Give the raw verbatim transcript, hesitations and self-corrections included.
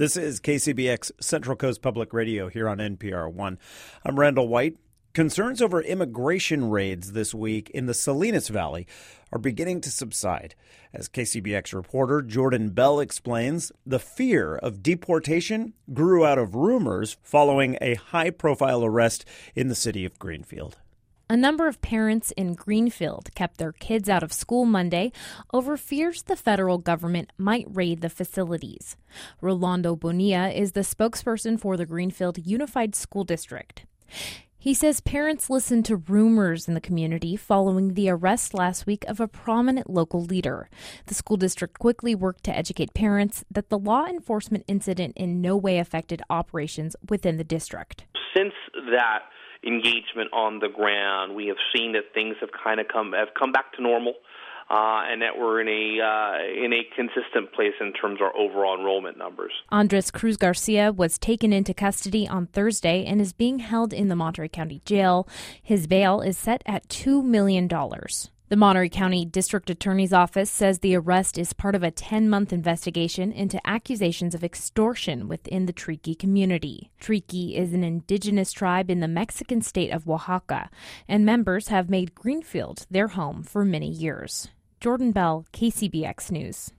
This is K C B X Central Coast Public Radio here on N P R one. I'm Randall White. Concerns over immigration raids this week in the Salinas Valley are beginning to subside. As K C B X reporter Jordan Bell explains, the fear of deportation grew out of rumors following a high-profile arrest in the city of Greenfield. A number of parents in Greenfield kept their kids out of school Monday over fears the federal government might raid the facilities. Rolando Bonilla is the spokesperson for the Greenfield Unified School District. He says parents listened to rumors in the community following the arrest last week of a prominent local leader. The school district quickly worked to educate parents that the law enforcement incident in no way affected operations within the district. Since that engagement on the ground, we have seen that things have kind of come have come back to normal, uh, and that we're in a uh, in a consistent place in terms of our overall enrollment numbers. Andres Cruz Garcia was taken into custody on Thursday and is being held in the Monterey County Jail. His bail is set at two million dollars. The Monterey County District Attorney's Office says the arrest is part of a ten-month investigation into accusations of extortion within the Triqui community. Triqui is an indigenous tribe in the Mexican state of Oaxaca, and members have made Greenfield their home for many years. Jordan Bell, K C B X News.